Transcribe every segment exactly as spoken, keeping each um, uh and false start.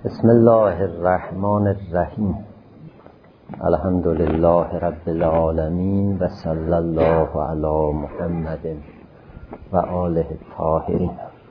بسم الله الرحمن الرحیم. الحمد لله رب العالمین و صلی الله علی محمد و آله الطاهرین.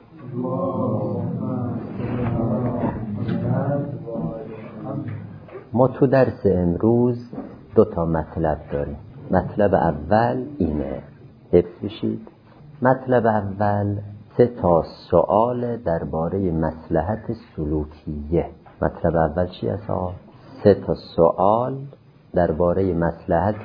ما تو درس امروز دو تا مطلب داریم. مطلب اول اینه، حفظ بشید. مطلب اول سه تا سوال درباره مصلحت سلوکیه. مطلب اول چی است؟ سه تا سوال درباره مصلحت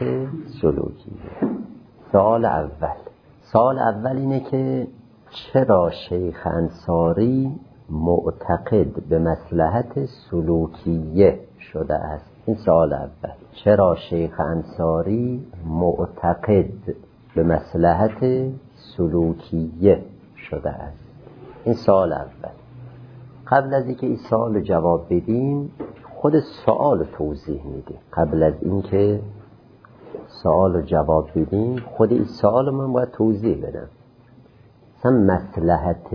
سلوکیه. سوال اول سوال اول اینه که چرا شیخ انصاری معتقد به مصلحت سلوکیه شده است؟ این سوال اول. چرا شیخ انصاری معتقد به مصلحت سلوکیه شده است؟ این سوال اول. قبل از اینکه این سوال رو جواب بدیم خود سوال توضیح میده. قبل از اینکه سوال رو جواب بدیم خود این سوال رو من باید توضیح بدم. مثلا مصلحت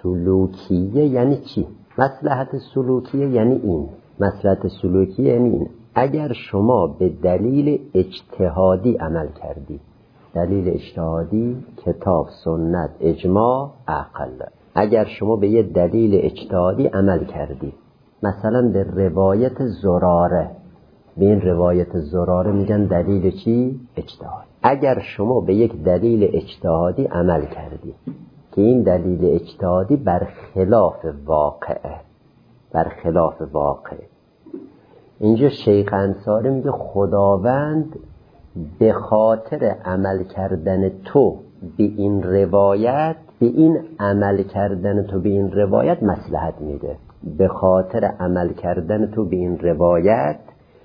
سلوکیه یعنی چی؟ مصلحت سلوکیه یعنی این. مصلحت سلوکیه یعنی این: اگر شما به دلیل اجتهادی عمل کردی، دلیل اجتهادی کتاب، سنت، اجماع، عقل، اگر شما به یه دلیل اجتهادی عمل کردی، مثلا به روایت زراره، به این روایت زراره میگن دلیل چی؟ اجتهاد. اگر شما به یک دلیل اجتهادی عمل کردی که این دلیل اجتهادی برخلاف واقعه، برخلاف واقع، اینجا شیخ انصاری میگه خداوند به خاطر عمل کردن تو به این روایت، به این عمل کردن تو به این روایت مصلحت میده. به خاطر عمل کردن تو به این روایت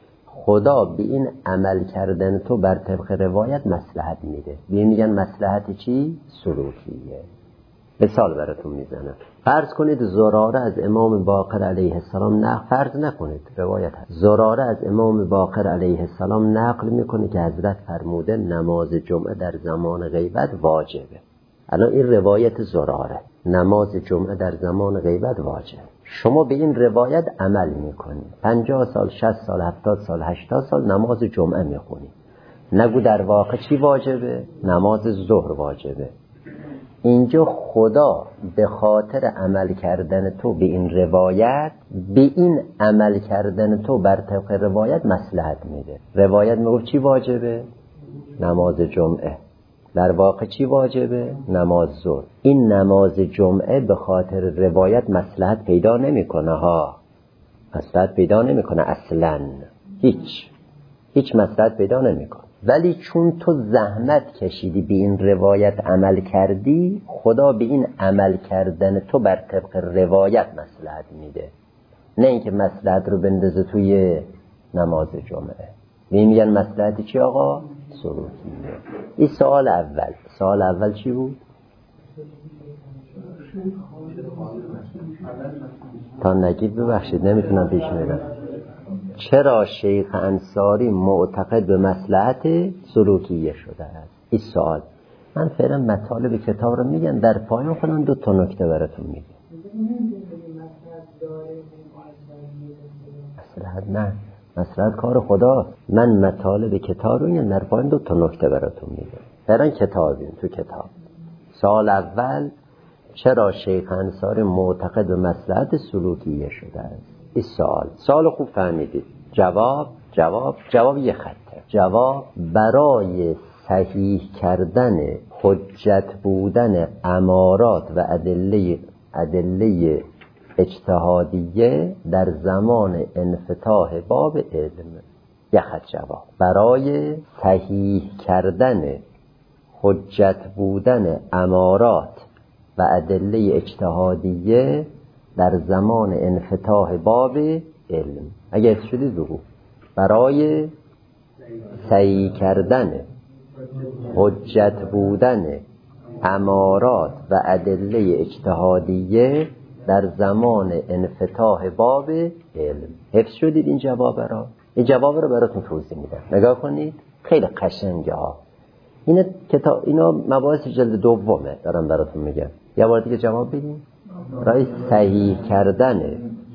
خدا به این عمل کردن تو بر طبق روایت مصلحت میده. به این میگن مصلحت چی؟ سلوکیه. مثال براتون میزنم. فرض کنید زراره از امام باقر علیه السلام نقل، فرض نکنید روایت هست، زراره از امام باقر علیه السلام نقل میکنه که حضرت فرموده نماز جمعه در زمان غیبت واجبه. الان این روایت زراره، نماز جمعه در زمان غیبت واجبه. شما به این روایت عمل میکنید، پنجاه سال، شصت سال، هفتاد سال، هشتاد سال نماز جمعه میخونید. نگو در واقع چی واجبه؟ نماز ظهر واجبه. اینجا خدا به خاطر عمل کردن تو به این روایت، به این عمل کردن تو بر طبق روایت مصلحت میده. روایت میگه چی واجبه؟ نماز جمعه. در واقع چی واجبه؟ نماز ظهر. این نماز جمعه به خاطر روایت مصلحت پیدا نمیکنه ها. مصلحت پیدا نمیکنه اصلا. هیچ هیچ مصلحت پیدا نمیکنه. ولی چون تو زحمت کشیدی به این روایت عمل کردی، خدا به این عمل کردن تو بر طبق روایت مصلحت میده، نه اینکه مصلحت رو بندازه توی نماز جمعه. می میگن مصلحت چی آقا؟ سلوکیه. این سوال اول. سوال اول چی بود؟ تا نگید ببخشید نمیتونم پیش میرم. چرا شیخ انصاری معتقد به مصلحت سلوکیه شده است؟ این سوال. من فعلا مطالب کتاب رو میگم، در پایان خودم دو تا نکته براتون میگم. مصلحت نه، مصلحت کار خداست. من مطالب کتاب رو میگم، در پایان دو تا نکته براتون میگم. فعلا کتابیم، تو کتاب. سوال اول: چرا شیخ انصاری معتقد به مصلحت سلوکیه شده است؟ این سوال. سوال خوب فهمیدید. جواب جواب جواب یه خطه. جواب: برای صحیح کردن حجت بودن امارات و ادله ادله اجتهادیه در زمان انفتاح باب علم. یه خط جواب. برای صحیح کردن حجت بودن امارات و ادله اجتهادیه در زمان انفتاح باب علم. اگه حس شدید بگو. برای صحیح کردن حجت بودن امارات و ادله اجتهادیه در زمان انفتاح باب علم. حفظ شدید این جواب را؟ این جواب رو براتون توضیح میدم. نگاه کنید، خیلی قشنگه ها. اینا کتاب، اینا مباحث جلد دومه دارم براتون میگم. یه بار دیگه جواب بدین. برای صحیح کردن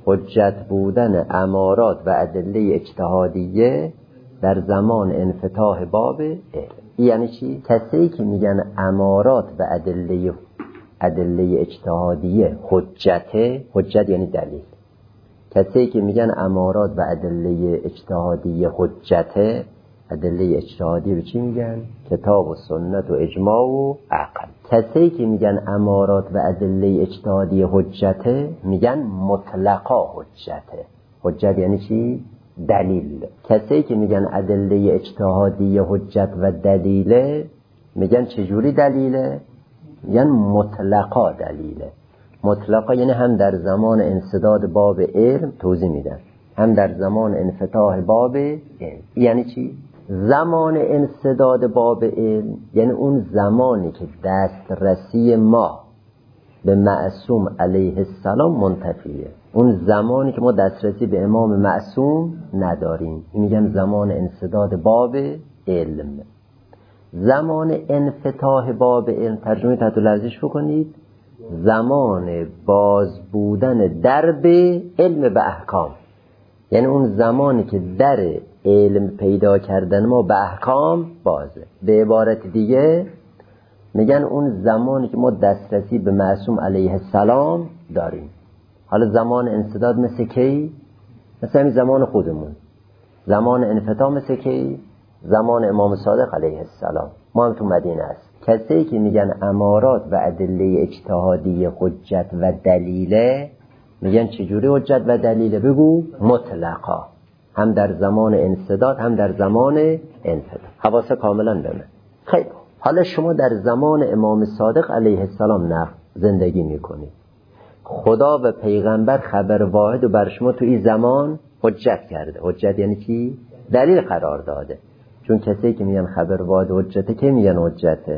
حجت بودن امارات و ادله اجتهادیه در زمان انفتاح باب علم. یعنی چی؟ کسایی که میگن امارات و ادله ادله اجتهادیه حجته، حجت یعنی دلیل، کسایی که میگن امارات و ادله اجتهادیه حجته، ادله اجتهادی رو چی میگن؟ کتاب و سنت و اجماع و عقل. کسایی که میگن امارات و ادله اجتهادی حجته میگن مطلقا حجته. حجت یعنی چی؟ دلیل. کسایی که میگن ادله اجتهادی حجت و دلیله میگن چجوری دلیله؟ میگن مطلقا دلیله. مطلقا یعنی هم در زمان انسداد باب علم توضیح میدن، هم در زمان انفتاح باب علم. یعنی چی؟ زمان انسداد باب علم یعنی اون زمانی که دسترسی ما به معصوم علیه السلام منتفیه، اون زمانی که ما دسترسی به امام معصوم نداریم، میگن زمان انسداد باب علم. زمان انفتاح باب علم، ترجمه تحت لفظش بکنید، زمان باز بودن درب علم به احکام، یعنی اون زمانی که در علم پیدا کردن ما به احکام بازه. به عبارت دیگه میگن اون زمانی که ما دسترسی به معصوم علیه السلام داریم. حالا زمان انسداد مثل کی؟ مثل همین زمان خودمون. زمان انفتاح مثل کی؟ زمان امام صادق علیه السلام. ما هم تو مدینه است. کسایی که میگن امارات و ادله اجتهادی حجت و دلیله میگن چجوری حجت و دلیله؟ بگو مطلقا، هم در زمان انسداد هم در زمان انفتاح. حواسه کاملا بمه. خیلی حالا شما در زمان امام صادق علیه السلام نه زندگی میکنید، خدا و پیغمبر خبر واحد و بر شما تو این زمان حجت کرده. حجت یعنی چی؟ دلیل قرار داده. چون کسی که میگن خبر واحد حجته که میگن حجته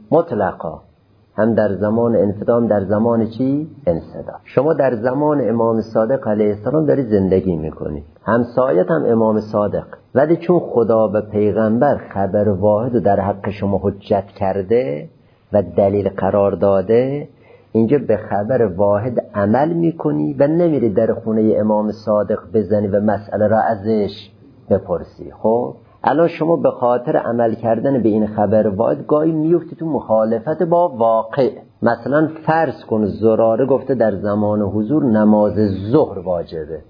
مطلقا، هم در زمان انفتاح هم در زمان چی؟ انسداد. شما در زمان امام صادق علیه السلام داری زندگی میکنی، همسایت هم امام صادق، ولی چون خدا و پیغمبر خبر واحد رو در حق شما حجت کرده و دلیل قرار داده، اینجا به خبر واحد عمل میکنی و نمیری در خونه امام صادق بزنی و مسئله را ازش بپرسی. خب الان شما به خاطر عمل کردن به این خبر واحد گاهی میفتی تو مخالفت با واقع. مثلا فرض کن زراره گفته در زمان حضور نماز ظهر واجبه،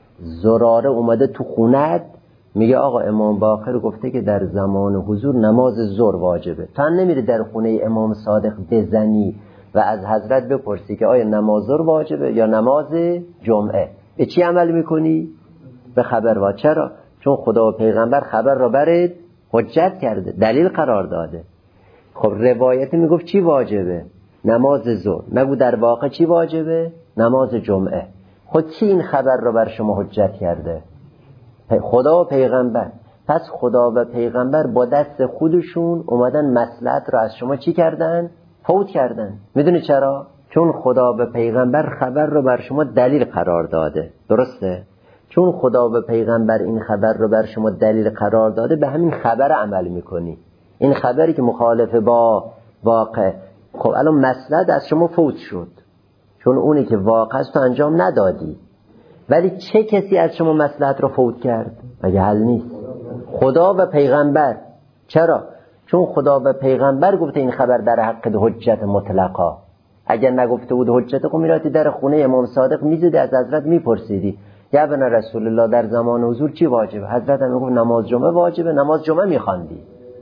زراره اومده تو خونت میگه آقا امام باقر گفته که در زمان حضور نماز ظهر واجبه. تو نمیری در خونه امام صادق بزنی و از حضرت بپرسی که آیا نماز ظهر واجبه یا نماز جمعه. به چی عمل میکنی؟ به خبر واحد. چرا؟ چون خدا و پیغمبر خبر را برات حجت کرده، دلیل قرار داده. خب روایت میگفت چی واجبه؟ نماز ظهر. نگو در واقع چی واجبه؟ نماز جمعه. خود چی این خبر را بر شما حجت کرده؟ خدا و پیغمبر. پس خدا و پیغمبر با دست خودشون اومدن مصلحت را از شما چی کردن؟ فوت کردن. میدونی چرا؟ چون خدا و پیغمبر خبر را بر شما دلیل قرار داده. درسته؟ چون خدا و پیغمبر این خبر رو بر شما دلیل قرار داده، به همین خبر عمل میکنی. این خبری که مخالف با واقع، خب الان مصلحت از شما فوت شد، چون اونی که واقع است تو انجام ندادی. ولی چه کسی از شما مصلحت رو فوت کرد؟ مگه حل نیست؟ خدا و پیغمبر. چرا؟ چون خدا و پیغمبر گفته این خبر در حق حجت مطلقا. اگر نگفته بود حجت، خب میراتی در خونه امام صادق میزدی از حضرت میپرسیدی یا ابن رسول الله در زمان حضور چی واجبه؟ حضرت هم میگفت نماز جمعه واجبه، نماز جمعه میخواندی.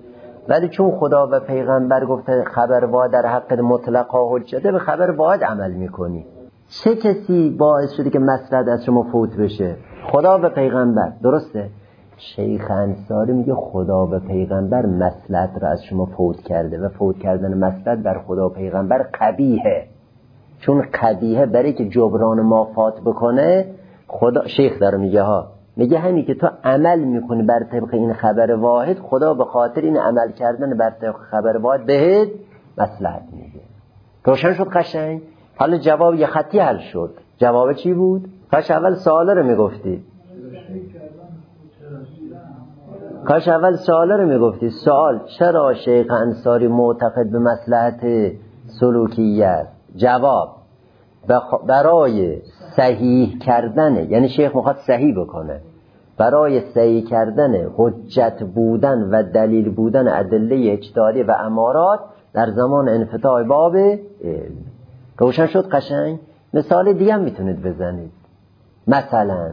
ولی چون خدا و پیغمبر گفته خبر واحد در حق مطلقا حجته، به خبر واحد عمل میکنی. چه کسی باعث شده که مصلحت از شما فوت بشه؟ خدا و پیغمبر. درسته؟ شیخ انصاری میگه خدا و پیغمبر مصلحت را از شما فوت کرده و فوت کردن مصلحت بر خدا و پیغمبر قبیحه. چون قبیحه برای که جبران ما فات بکنه، خدا شیخ داره میگه ها، میگه همین که تو عمل میکنی بر طبق این خبر واحد، خدا به خاطر این عمل کردن بر طبق خبر واحد بهت مصلحت میده. روشن شد قشنگ؟ حالا جواب یه خطی حل شد. جواب چی بود؟ کاش اول سوالا رو میگفتی. کاش اول سوالا رو میگفتی. سوال چرا شیخ انصاری معتقد به مصلحت سلوکیت؟ جواب برای صحیح کردنه، یعنی شیخ میخواد صحیح بکنه، برای صحیح کردن حجت بودن و دلیل بودن ادله اجتهادی و امارات در زمان انفتاح باب علم. روشن شد قشنگ؟ مثال دیگه هم میتونید بزنید. مثلا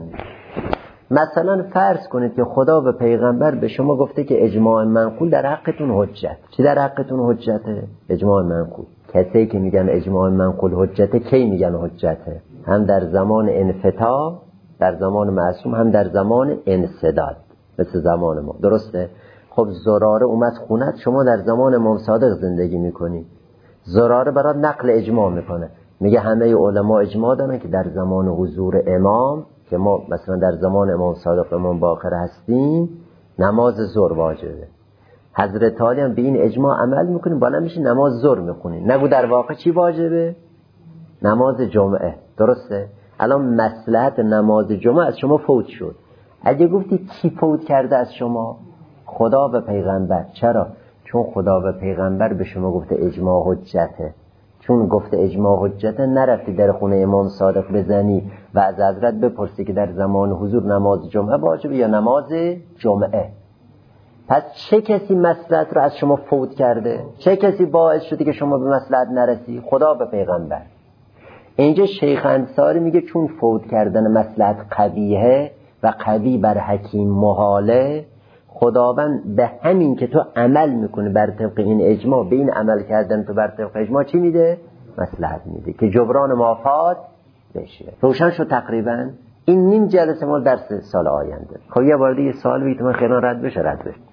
مثلا فرض کنید که خدا به پیغمبر به شما گفته که اجماع منقول در حقتون حجت. چی در حقتون حجته؟ اجماع منقول. کسی که میگن اجماع منقول حجته کی میگن حجته؟ هم در زمان انفتاح، در زمان معصوم، هم در زمان انسداد، مثل زمان ما. درسته؟ خب زراره اومد خونت، شما در زمان امام صادق زندگی میکنی، زراره برات نقل اجماع میکنه، میگه همه علما اجماع دارن که در زمان حضور امام، که ما مثلا در زمان امام صادق امام باقر هستیم، نماز ظهر واجبه. حضرت علی هم به این اجماع عمل میکنیم، بالا میشه نماز ظهر میخونیم. نگو در واقع چی واجبه؟ نماز جمعه. درسته؟ الان مصلحت نماز جمعه از شما فوت شد. اگه گفتی کی فوت کرده از شما؟ خدا و پیغمبر. چرا؟ چون خدا و پیغمبر به شما گفته اجماع حجته. چون گفته اجماع حجته، نرفتی در خونه امام صادق بزنی و از حضرت بپرسی که در زمان حضور نماز جمعه واجبه یا نماز جمعه. پس چه کسی مصلحت رو از شما فوت کرده؟ چه کسی باعث شده که شما به مصلحت نرسی؟ خدا و پیغمبر. اینجا شیخ انصاری میگه چون فوت کردن مصلحت قبیحه و قبیح بر حکیم محاله، خداوند به همین که تو عمل میکنه بر طبق این اجماع، به این عمل کردن تو بر طبق اجماع چی میده؟ مصلحت میده که جبران مافات بشه. روشن شد تقریبا؟ این نیم جلسه ما درس سال آینده. خب یه بار دیگه سوال بگید من خیلی رد بشه. رد بشه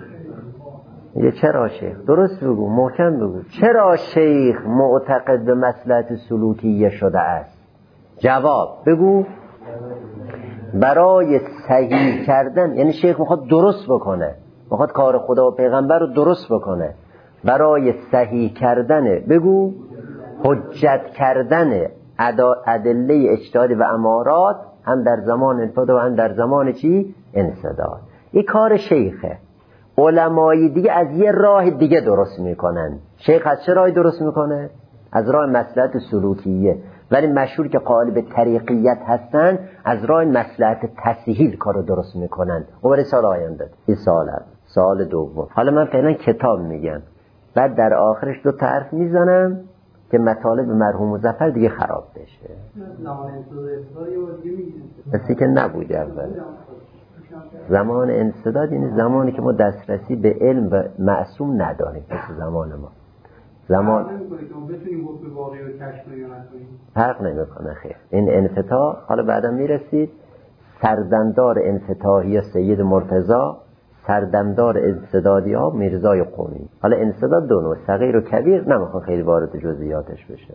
میگه چرا شیخ؟ درست بگو، محکم بگو. چرا شیخ معتقد به مصلحت سلوکیه شده است؟ جواب بگو. برای صحیح کردن، یعنی شیخ میخواد درست بکنه، میخواد کار خدا و پیغمبر رو درست بکنه. برای صحیح کردن، بگو، حجت کردن ادله اجتهادی و امارات، هم در زمان انفراد و هم در زمان چی؟ انسداد. این کار شیخه. علمای دیگه از یه راه دیگه درست میکنن. شیخ از چه راهی درست میکنه؟ از راه مصلحت سلوکیه. ولی مشهور که قالب طریقیت هستن، از راه مصلحت تسهیل کارو درست میکنن. اون سال آینده. این سال هم. سال دوم. حالا من فعلا کتاب میگم، بعد در آخرش دو تا حرف میزنم که مطالب مرحوم مظفر دیگه خراب بشه. بسی که نبود اول. زمان انسداد یعنی زمانی که ما دسترسی به علم و معصوم نداریم، مثل زمان ما. زمان فرق نمیکنه. خیر، این انفتاح حالا بعدا میرسید. سردمدار انفتاحی یا سید مرتضی، سردمدار انسدادی ها میرزای قومی. حالا انسداد دو نوع، صغیر و کبیر، نمیخوام خیلی وارد جزئیاتش بشه.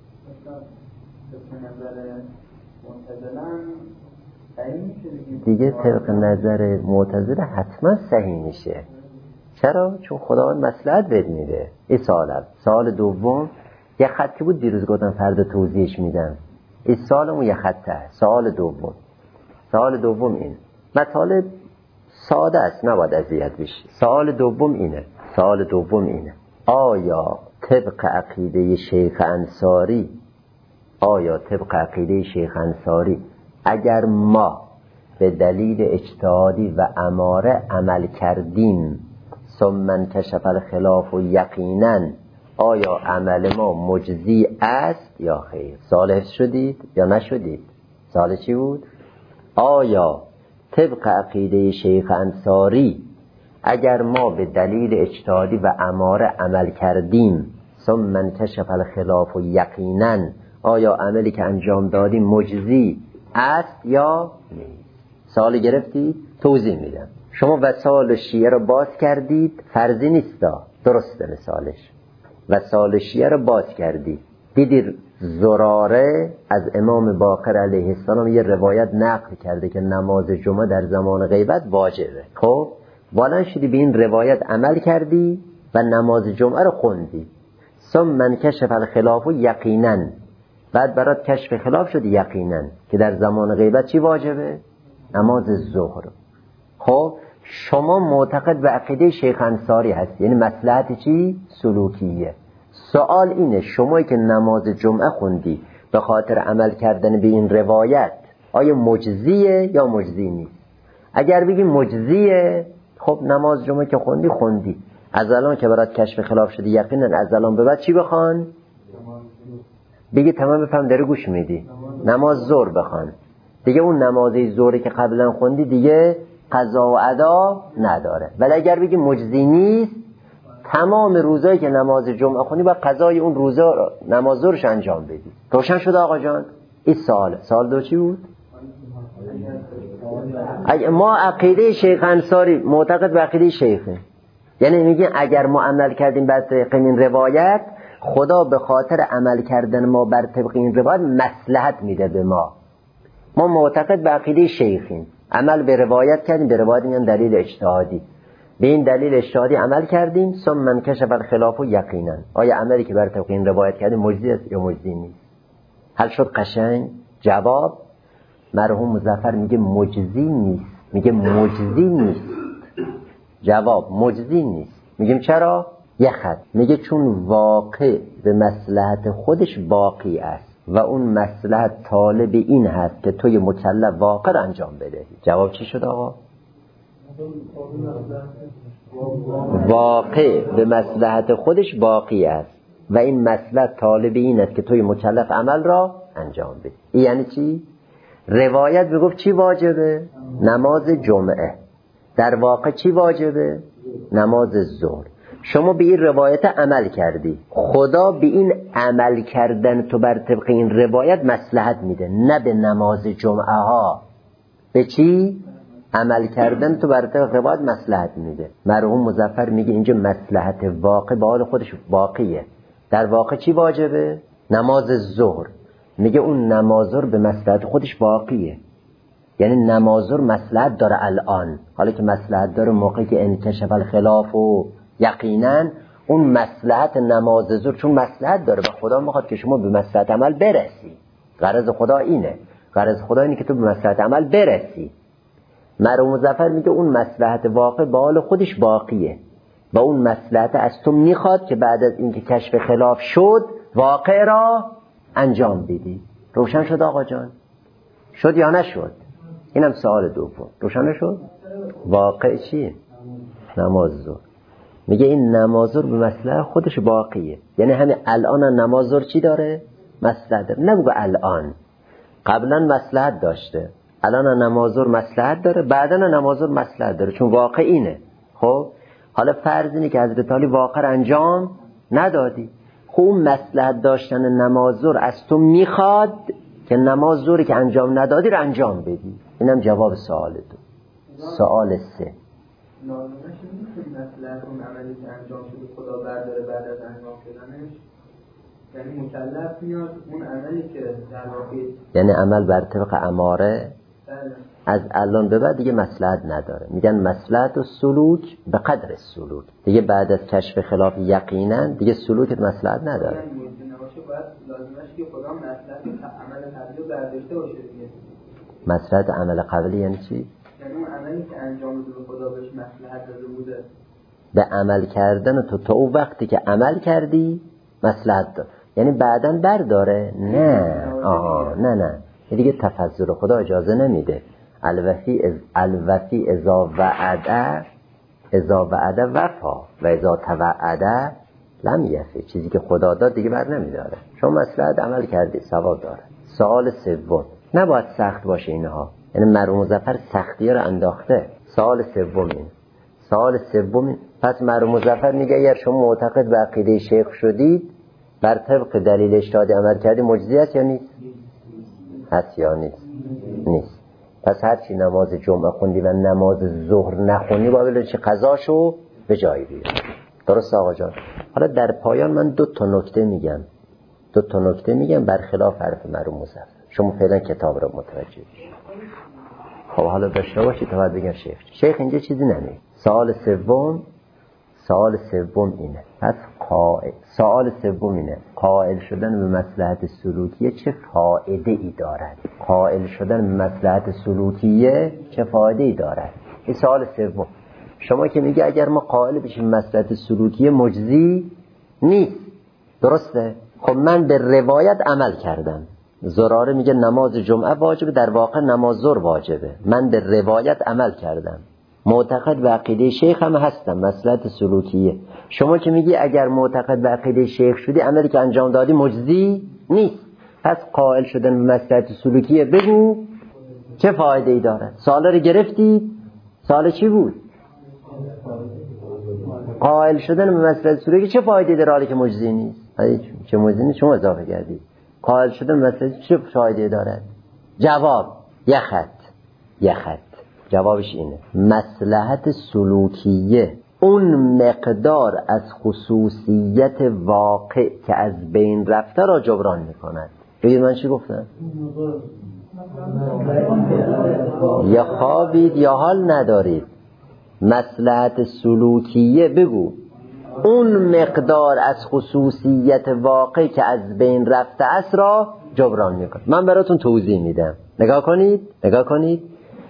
دیگه طبق نظر معتزله حتما صحیح میشه. چرا؟ چون خدا مصلحت بد میده. این سال هست. سال دوم یه خطی بود دیروز گفتم فردا توضیحش میدم. این سالمون یه خطه. سال دوم سال دوم این مطالب ساده است، نباید اذیت بشی. سال دوم اینه سال دوم اینه آیا طبق عقیده شیخ انصاری آیا طبق عقیده شیخ انصاری اگر ما به دلیل اجتهادی و اماره عمل کردیم ثم انکشف الخلاف و یقینا، آیا عمل ما مجزی است یا خیر؟ صالح شدید یا نشدید؟ صالح چی بود؟ آیا طبق عقیده شیخ انصاری اگر ما به دلیل اجتهادی و اماره عمل کردیم ثم انکشف الخلاف و یقینا، آیا عملی که انجام دادیم مجزی است یا نیست؟ سوال گرفتید؟ توضیح میدم. شما وسال شیعه رو باز کردید، فرضی نیستا، درسته مثالش. وسال شیعه رو باز کردید، دیدید زراره از امام باقر علیه السلام یه روایت نقل کرده که نماز جمعه در زمان غیبت واجبه. خب بلند شدی به این روایت عمل کردی و نماز جمعه رو خوندی. ثم من کشف الخلاف یقینا، بعد برات کشف خلاف شد یقینا که در زمان غیبت چی واجبه؟ نماز ظهر. خب شما معتقد به عقیده شیخ انصاری هستی، یعنی مصلحت چی؟ سلوکیه. سوال اینه شمایی که نماز جمعه خوندی به خاطر عمل کردن به این روایت آیا مجزیه یا مجزی نیست؟ اگر بگی مجزیه، خب نماز جمعه که خوندی خوندی، از الان که برات کشف خلاف شدی یقینا از الان به بعد چی بخوان؟ دیگه تمام بفهم داره گوش میدی، نماز ظهر بخوان دیگه. اون نمازی ظهری که قبلا خوندی دیگه قضا و ادا نداره. ولی اگر بگی مجزی نیست، تمام روزایی که نماز جمعه خوندی باید قضای اون روزا نماز ظهرش انجام بدی. روشن شد آقا جان؟ این سوال سوال دو چی بود؟ ما عقیده شیخ انصاری معتقد به عقیده شیخه، یعنی میگه اگر ما عمل کردیم بر طبق این روایت، خدا به خاطر عمل کردن ما بر طبق این روایت مصلحت میده به ما. ما معتقد به عقیده شیخیم، عمل به روایت کردیم، به روایت میگن دلیل اجتهادی، به این دلیل اجتهادی عمل کردیم. ثم من کشف الخلاف یقینا، آیا عملی که بر طبق این روایت کردیم مجزی است یا مجزی نیست؟ حل شد قشنگ؟ جواب مرحوم مظفر میگه مجزی نیست، میگه مجزی نیست. جواب مجزی نیست. میگیم چرا؟ یه خط میگه چون واقع به مصلحت خودش باقی است و اون مصلحت طالب این هست که توی مکلف واقع را انجام بدهی. جواب چی شد آقا؟ واقع به مصلحت خودش باقی است و این مصلحت طالب این است که توی مکلف عمل را انجام بدهی. این یعنی چی؟ روایت بگفت چی واجبه؟ نماز جمعه. در واقع چی واجبه؟ نماز ظهر. شما به این روایت عمل کردی، خدا به این عمل کردن تو بر طبق این روایت مصلحت میده، نه به نماز جمعه ها. به چی؟ عمل کردن تو بر طبق روایت مصلحت میده. مرحوم مظفر میگه اینجا مصلحت واقع به حال خودش باقیه. در واقع چی واجبه؟ نماز ظهر. میگه اون نماز ظهر به مصلحت خودش باقیه، یعنی نماز ظهر مصلحت داره الان، حالا که مصلحت داره موقعی که انکشف الخلاف و یقینا اون مصلحت نماز ظهر چون مصلحت داره و خدا میخواد که شما به مصلحت عمل برسی. غرض خدا اینه، غرض خدا اینه که تو به مصلحت عمل برسی. مرحوم مظفر میگه اون مصلحت واقع به حال خودش باقیه و اون مصلحت از تو میخواد که بعد از اینکه کشف خلاف شد واقع را انجام بدی. روشن شد آقا جان؟ شد یا نشد؟ اینم سوال دوم. روشن شد؟ واقع چیه؟ نماز ظهر. میگه این نماز ظهر به مصلحت خودش باقیه، یعنی همین الان نماز ظهر چی داره؟ مصلحت داره. نمیگه الان، قبلا مصلحت داشته، الان نماز ظهر مصلحت داره، بعدا نماز ظهر مصلحت داره، چون واقع اینه. خب حالا فرض اینه که حضرت علی واقع انجام ندادی، خب اون مصلحت داشتن نماز ظهر از تو میخواد که نماز ظهری که انجام ندادی رو انجام بدی. اینم جواب سوال دو. سوال سه، لازمش نیست که مصلحت اون عملی که انجام شده خدا برداره بعد از انجام شدنش، یعنی مکلف میاد اون عملی که در واقع یعنی عمل بر طبق اماره بله. از الان به بعد دیگه مصلحت نداره. میگن مصلحت و سلوک به قدر سلوک، دیگه بعد از کشف خلاف یقینا دیگه سلوکت مصلحت نداره. یعنی نباشه باید لازمش که خدا مصلحت عمل قبلی رو برداشته باشه دیگه. مصلحت عمل قبلی یعنی چی؟ یعنی اون عملی که انجام داده خدا بهش مصلحت داده بوده، به عمل کردن تو تا اون وقتی که عمل کردی مصلحت داره، یعنی بعداً برداره؟ نه آه نه نه دیگه تفضل خدا اجازه نمیده. الوفی از الوفی اذا وعده اذا وعده وفا و اذا توعده لم یفی. چیزی که خدا داد دیگه بر نمیداره. شما مصلحت عمل کردی ثواب داره. سوال سوم، نباید سخت باشه اینها، یعنی مرحوم مظفر سختی رو انداخته. سوال سوم این سوال سوم پس مرحوم مظفر میگه اگر شما معتقد به عقیده شیخ شدید بر طبق دلیل اجتهادی عمل کردی مجزی است یا نیست؟ هست یا نیست؟ نیست. پس هر چی نماز جمعه خوندی و نماز ظهر نخوندی باید چه قضاشو به جایی بیاری. درست آقا جان؟ حالا در پایان من دو تا نکته میگم دو تا نکته میگم برخلاف حرف مرحوم مظفر. شما فعلا کتاب رو متوجه بشید. خب حالا داشته باشید تا بعد بگم شیخ شیخ اینجا چیزی نمیگه. سوال سوم سوال سوم اینه پس قائل سوال سوم اینه قائل شدن به مصلحت سلوکیه چه فایده ای دارد؟ قائل شدن به مصلحت سلوکیه چه فایده ای دارد؟ این سوال سوم. شما که میگه اگر ما قائل بشیم مصلحت سلوکیه مجزی نیست، درسته؟ خب من به روایت عمل کردم، زراره میگه نماز جمعه واجبه، در واقع نماز ظهر واجبه. من به روایت عمل کردم، معتقد به عقیده شیخ هم هستم، مصلحت سلوکیه. شما که میگی اگر معتقد به عقیده شیخ شدی عملی که انجام دادی مجزی نیست، پس قائل شدن به مصلحت سلوکیه بگو چه فایده ای دارد. سال رو گرفتید، سال چی بود؟ قائل شدن به مصلحت سلوکی چه فایده داره حالی که مجزی نیست؟ چه مجزی نیست شما اضافه کردید. قائل شدن به مصلحت چه فایده دارد؟ جواب یه خط یه خط جوابش اینه: مصلحت سلوکیه اون مقدار از خصوصیت واقع که از بین رفته را جبران میکند. بگید من چی گفتم؟ یا خوابید یا حال ندارید. مصلحت سلوکیه بگو اون مقدار از خصوصیت واقع که از بین رفته است را جبران میکند. من براتون توضیح میدم، نگاه کنید نگاه کنید.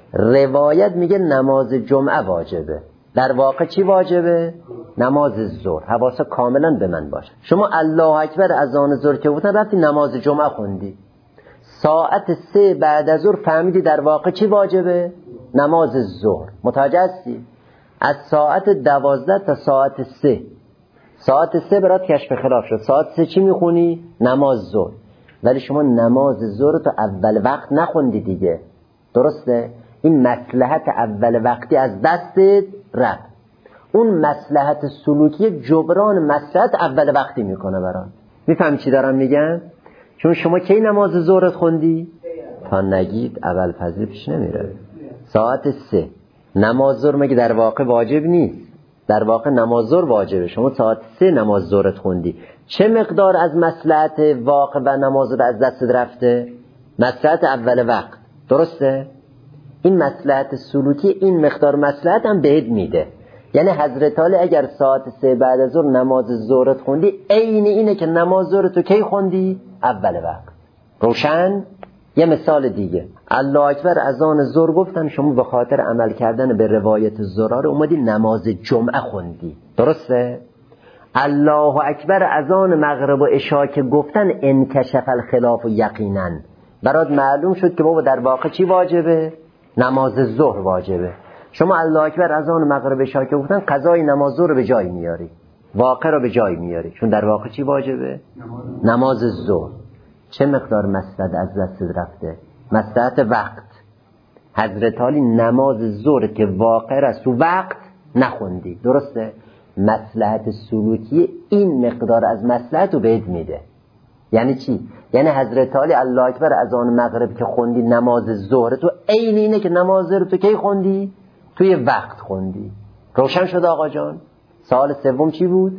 روایت میگه نماز جمعه واجبه، در واقع چی واجبه؟ نماز ظهر. حواسا کاملا به من باشه. شما الله اکبر اذان ظهر که بودن رفتی نماز جمعه خوندی، ساعت سه بعد از ظهر فهمیدی در واقع چی واجبه؟ نماز ظهر. متوجه هستی؟ از ساعت دوازده تا ساعت سه، ساعت سه برات کشف خلاف شد، ساعت سه چی میخونی؟ نماز ظهر. ولی شما نماز ظهر تو اول وقت نخوندی دیگه، درسته؟ این مصلحت اول وقتی از دستت رفت. اون مصلحت سلوکی جبران مصلحت اول وقتی میکنه برات. میفهم چی دارم میگم؟ چون شما کی نماز ظهرت خوندی؟ تا نگید اول فضل پیش نمیره. ساعت سه نماز ظهر مگه در واقع واجب نیست؟ در واقع نماز ظهر واجبه. شما ساعت سه نماز ظهرت خوندی، چه مقدار از مصلحت واقع و نماز رو از دست رفته؟ مصلحت اول وقت، درسته؟ این مصلحت سلوکی این مقدار مصلحت هم بهت میده. یعنی حضرت علی اگر ساعت سه بعد از ظهر نماز ظهرت خوندی عین اینه که نماز ظهرت کی خوندی؟ اول وقت. روشن؟ یه مثال دیگه، الله اکبر اذان ظهر گفتن، شما به خاطر عمل کردن به روایت زراره اومدی نماز جمعه خوندی، درسته؟ الله اکبر اذان مغرب و عشاء که گفتن انکشف الخلاف و یقینا برات معلوم شد که بابا در واقع چی واجبه؟ نماز ظهر واجبه. شما الله اکبر اذان مغرب و عشاء که گفتن قضای نماز ظهر رو به جای میاری، واقع رو به جای میاری، چون در واقع چی واجبه؟ نماز ظهر. چه مقدار مصلحت از دست رفته؟ مصلحت وقت. حضرت علی نماز ظهر که واقع را تو وقت نخوندی، درسته؟ مصلحت سلوکی این مقدار از مصلحت رو بهت میده. یعنی چی؟ یعنی حضرت علی الله اکبر اذان مغرب که خوندی نماز ظهر تو عین اینه که نماز ظهر تو کی خوندی؟ توی وقت خوندی. روشن شد آقا جان؟ سوال سوم چی بود؟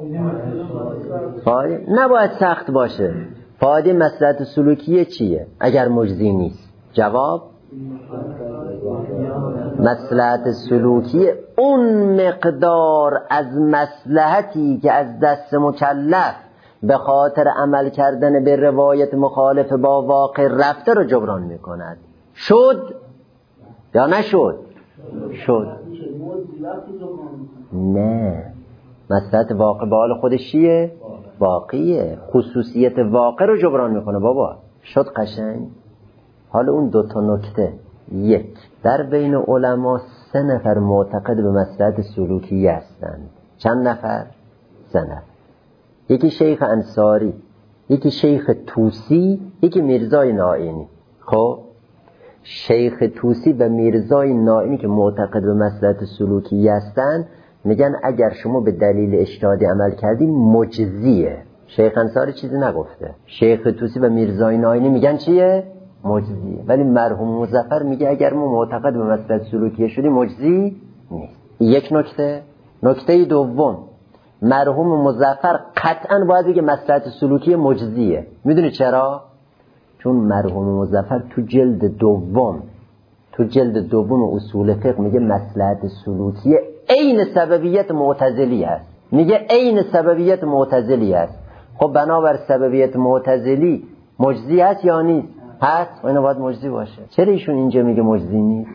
فایده نباید سخت باشه. فایده مصلحت سلوکیه چیه اگر مجزی نیست؟ جواب مصلحت سلوکیه اون مقدار از مصلحتی که از دست مکلف به خاطر عمل کردن به روایت مخالف با واقع رفته رو جبران میکند. شد یا نشد؟ شد. نه، مصلحت واقع به حال خودش چیه؟ واقعیه، خصوصیت واقع رو جبران میکنه. بابا شد قشنگ. حالا اون دو تا نکته، یک، در بین علما سه نفر معتقد به مصلحت سلوکی هستند. چند نفر؟ سه نفر. یکی شیخ انصاری، یکی شیخ توسی، یکی میرزای نائینی. خب شیخ توسی و میرزای نائینی که معتقد به مصلحت سلوکی هستند میگن اگر شما به دلیل اجتهادی عمل کردی مجزیه. شیخ انصاری چیزی نگفته. شیخ توسی و میرزای نائینی میگن چیه؟ مجزیه. ولی مرحوم مظفر میگه اگر ما معتقد به مصلحت سلوکی شدی مجزی نیست. یک نکته. نکته دوم، مرحوم مظفر قطعا باید بگه مصلحت سلوکی مجزیه. میدونی چرا؟ چون مرحوم مظفر تو جلد دوم تو جلد دوم اصول فقه میگه مصلحت سلوکی عین سببیت معتزلی است. میگه عین سببیت معتزلی است. خب بنابر سببیت معتزلی مجزی است یا نیست؟ هست. و اینو باید مجزی باشه. چرا ایشون اینجا میگه مجزی نیست؟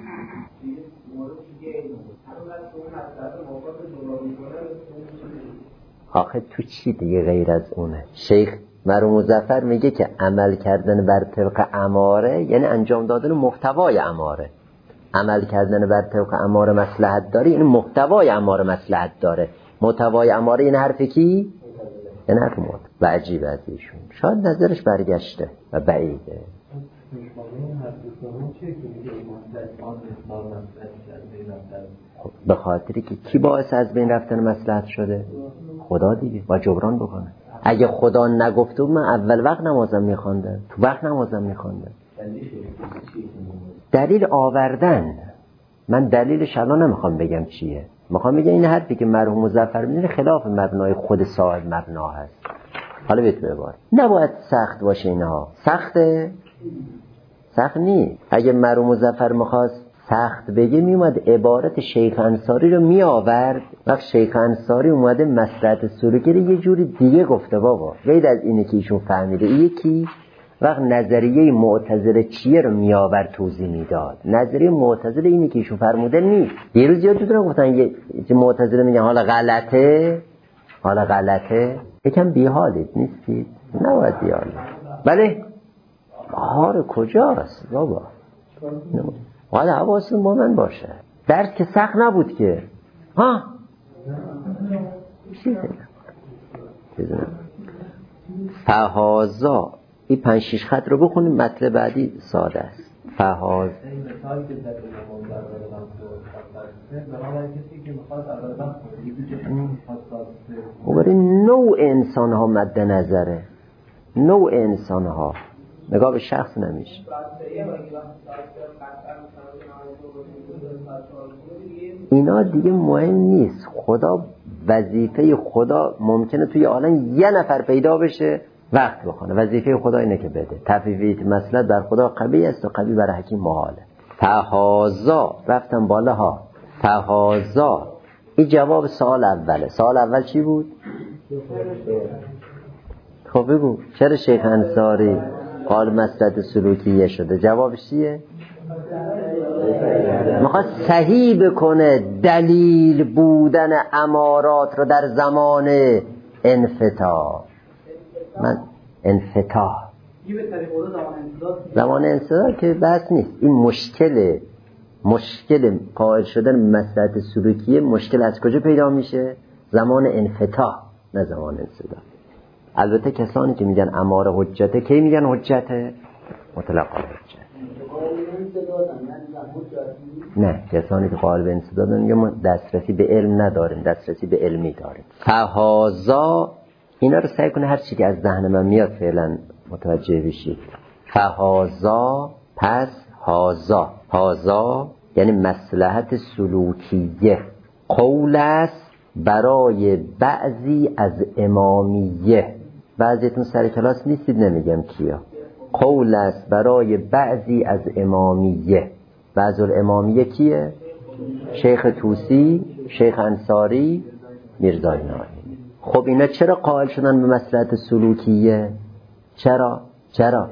آخه تو چی دیگه غیر از اونه؟ شیخ مرحوم مظفر میگه که عمل کردن بر طبق اماره یعنی انجام دادن محتوای اماره. عمل کردن بر طبق اماره مصلحت داره یعنی محتوای اماره مصلحت داره. محتوای اماره این حرف کی؟ این حرف موت و عجیب از ایشون. شاید نظرش برگشته و بعیده. به خاطری که کی باعث از بین رفتن مصلحت شده؟ خدا دیگه با جبران بکنه. اگه خدا نگفته من اول وقت نمازم میخوندم، تو وقت نمازم میخوندم. دلیل آوردن، من دلیلش الان نمیخوام بگم چیه، میخوام بگم این حرفی که مرحوم مظفر میزنه خلاف مبنای خود صاحب مبنا هست. حالا بیت ببار نباید سخت باشه اینها. سخته؟ سخت نیست. اگه مرحوم مظفر میخواست سخت بگه میومد عبارت شیخ انصاری رو میآورد. وقت شیخ انصاری اومده مصلحت سلوکی رو یه جوری دیگه گفته بابا، غیر از اینه که ایشون فهمیده. یکی وقت نظریه معتزله چیه رو میآورد توضیح میداد. نظریه معتزله اینه که ایشون فرموده نیست. یه روز یادتونه گفتن یه معتزله میگن حالا غلطه، حالا غلطه. یکم بیحالید نیستید؟ نباید بیحالید. بله بهار کجاست بابا؟ باید حواستون با من باشه. درس که سخت نبود که ها فهازا. این پنج شیش خط رو بخونیم، مطلب بعدی ساده است. فهاز و برای نوع انسان ها مد نظره، نوع انسان ها، نگاه به شخص نمیشه. اینا دیگه مهم نیست. خدا وظیفه خدا ممکنه توی عالم یه نفر پیدا بشه وقت بخونه. وظیفه خدا اینه که بده. تفویض مسئله بر خدا قوی است و قوی بر حکیم محاله. فهازا رفتم بالا ها. فهازا این جواب سوال اوله. سوال اول چی بود؟ خب بگو چرا شیخ انصاری قال مصلحت سلوکیه شده؟ جوابش چیه؟ میخواد صحیح بکنه دلیل بودن امارات رو در زمان انفتاح. من انفتاح زمان انفتاح که بحث نیست. این مشکل مشکل قائل شدن مصلحت سلوکیه مشکل از کجا پیدا میشه؟ زمان انفتاح نه زمان انفتاح. البته کسانی که میگن اماره حجته کی میگن حجته؟ مطلق حجت. نه کسانی که قائل به انسدادن میگن ما دسترسی به علم نداریم، دسترسی به علمی داریم. فهازا اینا رو سعی کنه هر چی که از ذهن من میاد فعلا متوجه بشید. فهازا پس هازا. هازا یعنی مصلحت سلوکیه. قول است برای بعضی از امامیه. بعضیتون سر کلاس نیستید نمیگم کیا. قول است برای بعضی از امامیه. بعض الامامیه کیه؟ شیخ طوسی، شیخ انصاری، میرزا ناهی. خب اینا چرا قائل شدن به مصلحت سلوکیه؟ چرا؟ چرا؟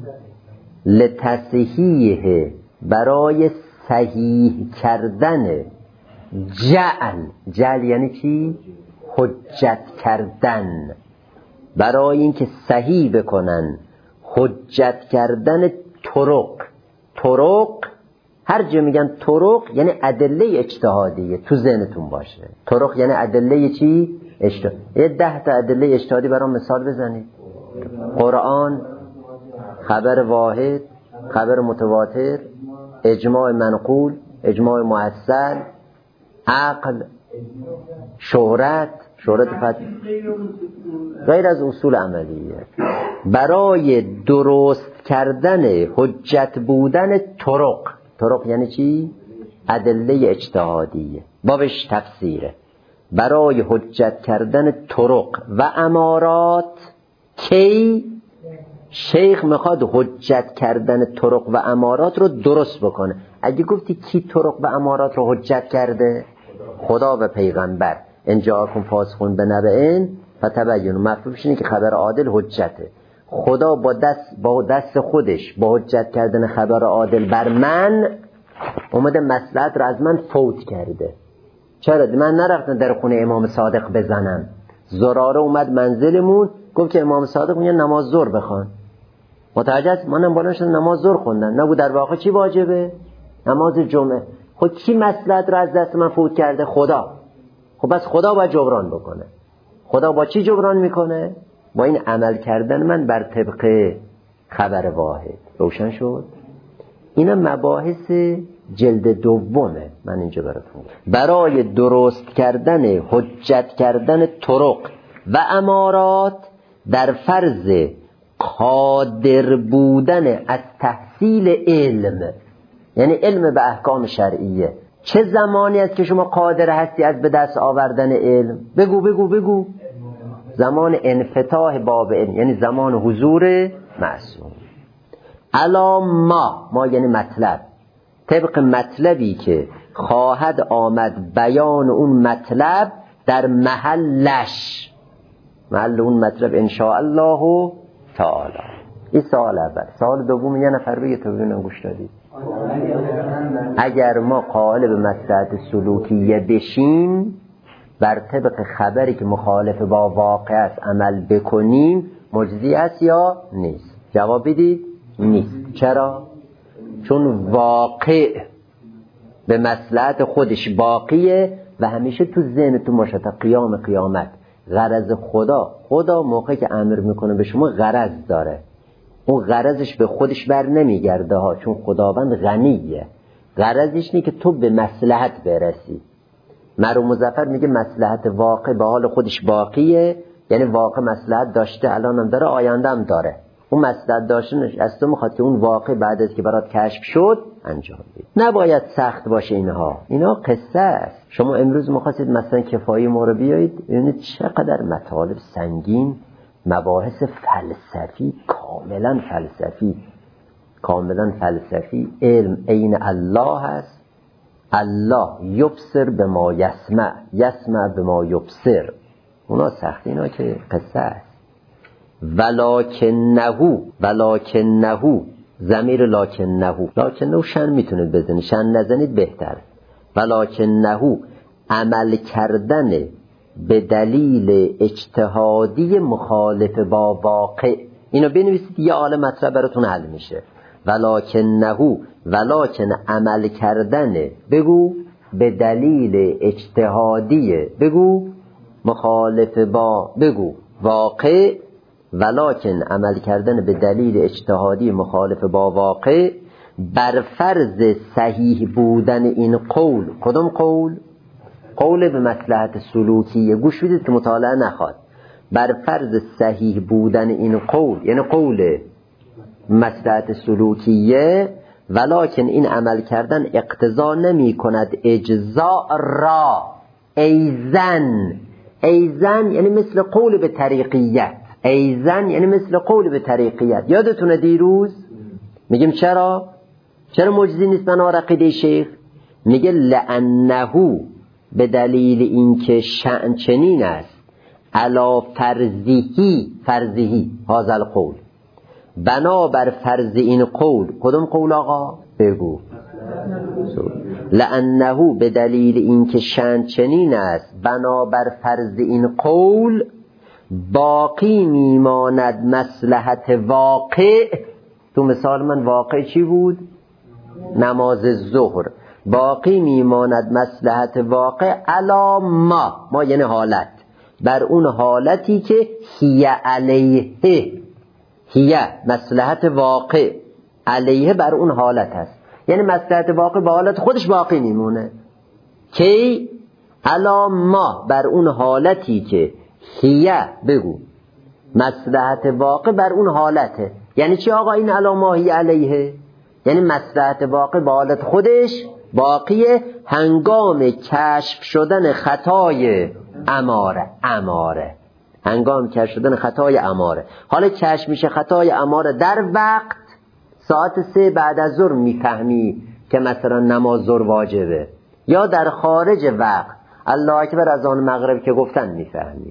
لتصحیح برای صحیح کردن جعل. جعل یعنی چی؟ حجت کردن. برای اینکه صحیح بکنن حجت کردن طرق. طرق هر جا میگن طرق یعنی ادله اجتهادیه، تو ذهنتون باشه. طرق یعنی ادله چی؟ اجتهاد. یه ده تا ادله اجتهادی برام مثال بزنید. قرآن، خبر واحد، خبر متواتر، اجماع منقول، اجماع محصل، عقل، شهرت، شهرت فتح، غیر از اصول عملیه. برای درست کردن حجت بودن طرق. طرق یعنی چی؟ ادله اجتهادیه. بابش تفسیره. برای حجت کردن طرق و امارات. کی شیخ میخواد حجت کردن طرق و امارات رو درست بکنه. اگه گفتی کی طرق و امارات رو حجت کرده؟ خدا و پیغمبر. ان جاءکم فاسقون بنبأ فتبینوا. مفهومش اینه که خبر عادل حجته. خدا با دست با دست خودش با حجت کردن خبر عادل بر من اومده مصلحت رو از من فوت کرده. چرا؟ من نرفتم در خونه امام صادق بزنم. زراره اومد منزلمون گفت که امام صادق میگه نماز ظهر بخوان. متوجه است؟ منم بالا شدم نماز ظهر خوندن. نگو در واقع چی واجبه؟ نماز جمعه. خب کی مصلحت رو از دست من فوت کرده؟ خدا. خب بس خدا باید جبران بکنه. خدا با چی جبران میکنه؟ با این عمل کردن من بر طبق خبر واحد. روشن شد؟ اینا مباحث جلد دومه. من اینجا براتون برای درست کردن حجت کردن طرق و امارات در فرض قادر بودن از تحصیل علم، یعنی علم به احکام شرعیه. چه زمانی است که شما قادر هستی از به دست آوردن علم؟ بگو بگو بگو. زمان انفتاح باب علم، یعنی زمان حضور معصوم. الا ما ما یعنی مطلب، طبق مطلبی که خواهد آمد بیان اون مطلب در محلش، محل اون مطلب انشاءالله تعالی. این سوال اول. سوال دوم یه نفر بگه تو ببینم گوش دادید. اگر ما قائل به مصلحت سلوکیه بشیم، بر طبق خبری که مخالف با واقع است عمل بکنیم، مجزی است یا نیست؟ جواب بدید نیست. چرا؟ چون واقع به مصلحت خودش باقیه و همیشه تو ذهنتون باشه تا قیام قیامت غرض خدا. خدا موقعی که امر میکنه به شما غرض داره، اون غرضش به خودش بر نمیگرده ها، چون خداوند غنیه. غرضش اینه که تو به مصلحت برسی. مرحوم مظفر میگه مصلحت واقع به حال خودش باقیه، یعنی واقع مصلحت داشته، الان هم داره، آینده هم داره. اون مصلحت داشتنش از تو میخواد که اون واقع بعد از که برات کشف شد انجام بدی. نباید سخت باشه اینها. اینا قصه است. شما امروز میخواستید مثلا کفایی ما رو بیایید، ببینید چقدر مطالب سنگین، مباحث فلسفی، کاملا فلسفی کاملا فلسفی. علم عین الله هست. الله یبصر به ما یسمع، یسمع به ما یبصر. اونا سخت، اینا که قصه است. ولکنهو ولکنهو ضمیر لکنهو لکنهو شن میتونید بزنید، شن نزنید بهتر. ولکنهو عمل کردن به دلیل اجتهادی مخالف با واقع. اینو بنویسید یه عالم مطلب براتون حل میشه. ولکنهو ولکن عمل کردن بگو به دلیل اجتهادی بگو مخالف با بگو واقع. ولکن عمل کردن به دلیل اجتهادی مخالف با واقع بر فرض صحیح بودن این قول. کدوم قول؟ قول به مصلحت سلوکیه. گوش بدید که مطالعه نخواد. بر فرض صحیح بودن این قول، یعنی قول مصلحت سلوکیه، ولکن این عمل کردن اقتضا نمی کند اجزاء را. ایزن ایزن یعنی مثل قول به طریقیت. ایزن یعنی مثل قول به طریقیت. یادتونه دیروز میگیم چرا؟ چرا مجزی نیست بنا عقیده شیخ؟ میگه لانه به دلیل اینکه شأن چنین است علا فرضیهی فرضیهی هذا القول، بنا بر فرض این قول. کدوم قول آقا؟ بگو. لانه به دلیل اینکه شأن چنین است بنا بر فرض این قول باقی میماند مصلحت واقع. تو مثال من واقع چی بود؟ نماز ظهر. باقی میماند مصلحت واقع علا ما ما یعنی حالت، بر اون حالتی که هی علیه، هی مصلحت واقع علیه بر اون حالت هست. یعنی مصلحت واقع با حالت خودش باقی میمونه. کی؟ علا ما بر اون حالتی که هی بگو مصلحت واقع بر اون حالته. یعنی چی آقا این علا ما هی علیه؟ یعنی مصلحت واقع با حالت خودش باقیه هنگام کشف شدن خطای اماره. اماره هنگام کشف شدن خطای اماره. حالا کشف میشه خطای اماره در وقت ساعت سه بعد از ظهر میفهمی که مثلا نماز ظهر واجبه، یا در خارج وقت الله اکبر از آن مغرب که گفتن میفهمی.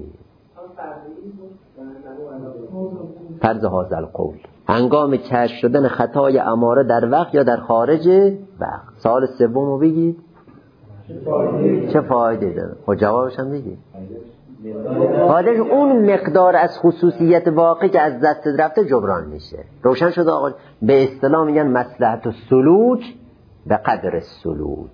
فرض هذا القول هنگام کشف شدن خطای اماره در وقت یا در خارج وقت. سوال سومو بگید. چه فایده داره؟ خب جوابش هم بگید. حالش اون مقدار از خصوصیت واقعی که از دست رفته جبران میشه. روشن شد آقا؟ به اصطلاح میگن مصلحت السلوک به قدر السلوک.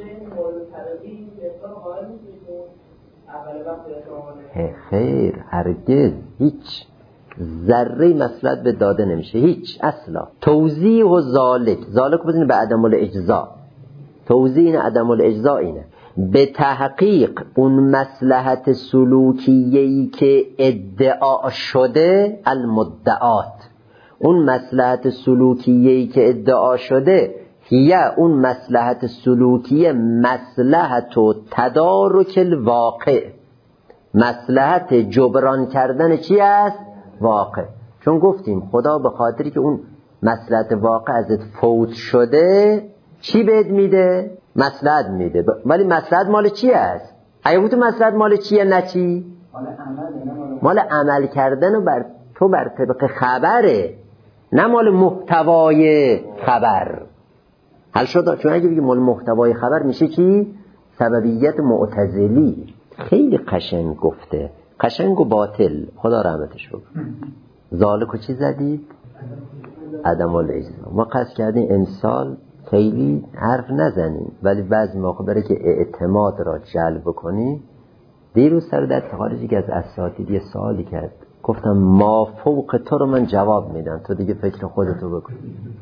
خیر، هرگز هیچ ذره مصلحت به داده نمیشه، هیچ اصلا. توضیح و ذالک ذالک بزنید به عدم الاجزا. توضیح این عدم الاجزا اینه به تحقیق اون مصلحت سلوکیه‌ای که ادعا شده، المدعات، اون مصلحت سلوکیه‌ای که ادعا شده، هیه اون مصلحت سلوکیه مصلحت و تدارک الواقع، مصلحت جبران کردن چی است؟ واقع. چون گفتیم خدا به خاطری که اون مصلحت واقع ازت فوت شده چی بهت میده؟ مصلحت میده. ولی مصلحت مال چی است؟ اگه بود مصلحت مال چیه نه چی؟ مال عمل کردن و بر تو بر طبق خبره، نه مال محتوای خبر. حل شد؟ چون اگه بگی مال محتوای خبر میشه چی؟ سببیت معتزلی. خیلی قشنگ گفته، قشنگ و باطل، خدا رحمتش بکنه. ذالکو چی زدید؟ عدم الاجزا. ما قصد کردیم امسال خیلی حرف نزنیم، ولی بعضی موقع برای که اعتماد را جلب کنیم. دیروز سر در خارجی که از اساتید یه سوالی کرد، گفتم ما فوق تو رو من جواب میدم، تو دیگه فکر خودتو بکن.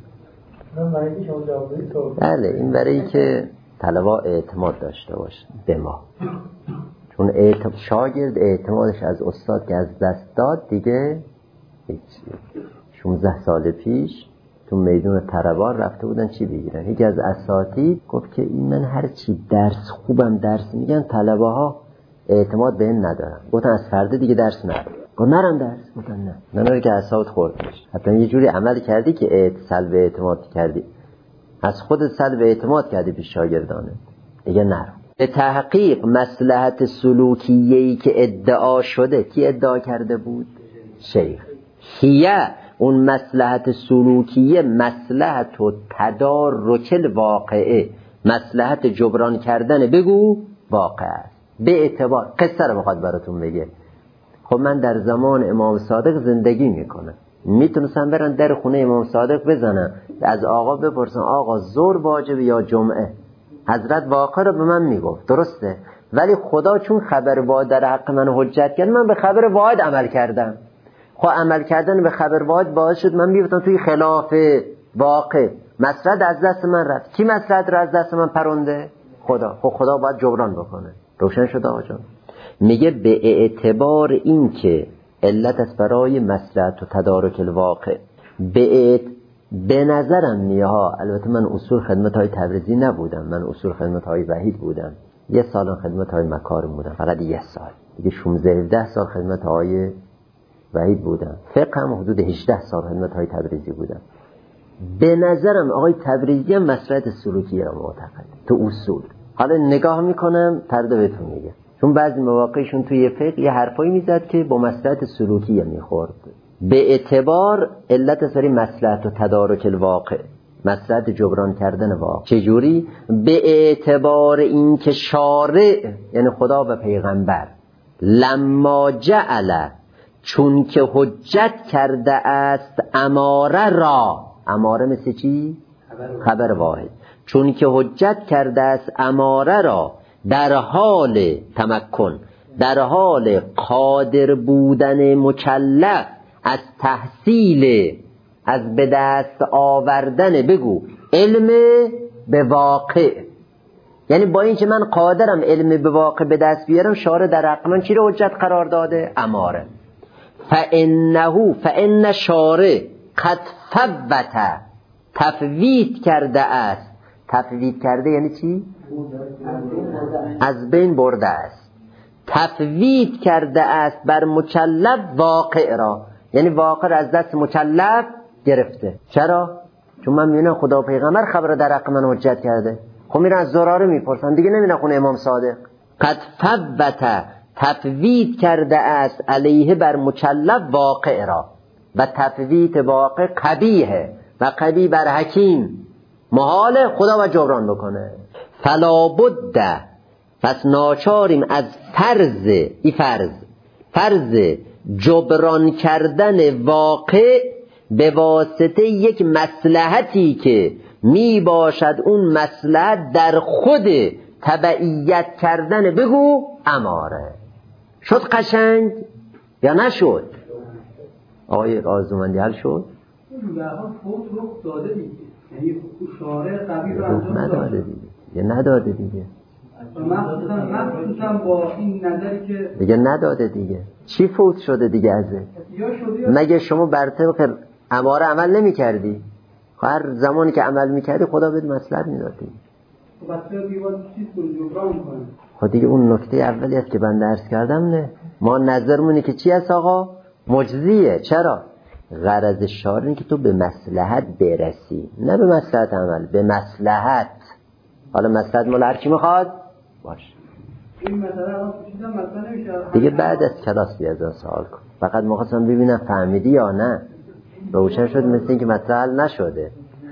بله، این برای که طلبا اعتماد داشته باشه به ما، چون اعتماد شاگرد اعتمادش از استاد که از دست داد دیگه هیچی. شانزده سال پیش تو میدون طربان رفته بودن چی بگیرن، یکی از اساتید گفت که این من هر چی درس خوبم درس میگن طلباها اعتماد به این ندارن، گفتن از فردا دیگه درس نرو. گفت نرم درس؟ گفتن نه نه نره که اعصابت خورد میشه. حتی یه جوری عمل کردی که سلب اعتماد کردی، از خودت سلب اعتماد کردی پیش شاگردانه، دیگه نرو. به تحقیق مصلحت سلوکیه‌ای که ادعا شده، کی ادعا کرده بود؟ شیخ. هیه اون مصلحت سلوکیه مصلحت و تدارک الواقعه، مصلحت جبران کردن بگو واقع است. به اعتبار قصه رو بخواد براتون بگه. خب من در زمان امام صادق زندگی میکنم، میتونستم برن در خونه امام صادق بزنم از آقا بپرسن آقا ظهر واجب یا جمعه؟ حضرت واقع رو به من میگفت، درسته؟ ولی خدا چون خبر واحد در حق من حجت کرد، من به خبر واحد عمل کردم. خب عمل کردن به خبر واحد باعث شد من بیفتم توی خلاف واقع، مصلحت از دست من رفت. کی مصلحت رو از دست من پرونده؟ خدا. خب خدا باید جبران بکنه. روشن شد آقا جان؟ میگه به اعتبار این که علت است برای مصلحت و تدارک الواقع، به اعت... به نظرم میها، البته من اصول خدمت های تبریزی نبودم، من اصول خدمت های وحید بودم، یه سال خدمت های مکارم بودم، فقط یه سال دیگه. شانزده هفده سال خدمت های وحید بودم. فقه هم حدود هجده سال خدمت های تبریزی بودم. به نظرم آقای تبریزی هم مصلحت سلوکی را معتقد تو اصول. حالا نگاه میکنم فردا بهتون میگم، چون بعضی مواقعشون توی فقه یه حرفایی میزد که با مصلحت سلوکی میخورد. به اعتبار علت سری مصلحت و تدارک الواقع، مصلحت جبران کردن واقع. چجوری؟ به اعتبار این که شارع یعنی خدا و پیغمبر لما جعل، چون که حجت کرده است اماره را، اماره مثل چی؟ خبر واحد. چون که حجت کرده است اماره را در حال تمکن، در حال قادر بودن مکلف از تحصیل، از به دست آوردن بگو علم به واقع، یعنی با این که من قادرم علم به واقع به دست بیارم، شارع در حق من چی رو حجت قرار داده؟ اماره. فانه فان شارع قد فوت، تفویت کرده است. تفویت کرده یعنی چی؟ از بین برده است. تفویت کرده است بر مکلف واقع را، یعنی واقع را از دست مکلف گرفته. چرا؟ چون من میبینم خدا و پیغمبر خبر در حق من حجت کرده، خب میرن از زراره میپرسن، دیگه نمیرن خونه امام صادق. قد فوت، تفویت کرده است علیه بر مکلف واقع را، و تفویت واقع قبیحه و قبیح بر حکیم محاله خدا و جبران بکنه. فلا بد، پس ناچاریم از فرض ای فرض فرض جبران کردن واقع به واسطه یک مصلحتی که می باشد اون مصلحت در خود تبعیت کردن بگو اماره. شد قشنگ یا نشد؟ آقای آرزومندی حل شد؟ اون در حال فوت رخ داده دیگه، یعنی شارع قوی رو انجام نداده دیگه یه نداده دیگه مخصوصا با این نظری که دیگه نداده دیگه. چی فوت شده دیگه ازه؟ مگه شما بر طبق اماره عمل نمی کردی؟ هر زمانی که عمل می کردی خدا بهت مصلحت می دادی. خب دیگه اون نکته اولی است که بنده عرض کردم. نه ما نظرمونه که چی است آقا؟ مجزیه. چرا؟ غرض شارع اینه که تو به مصلحت برسی، نه به مصلحت عمل، به مصلحت. حالا مصلحت مال هر کی میخواد باشه. این مثلا چیزا مثلا نمیشه دیگه بعد از کلاس بیا ازن سوال کن. فقط می‌خواستم ببینم فهمیدی یا نه. روشن شد مثل این که مطلب حل نشده.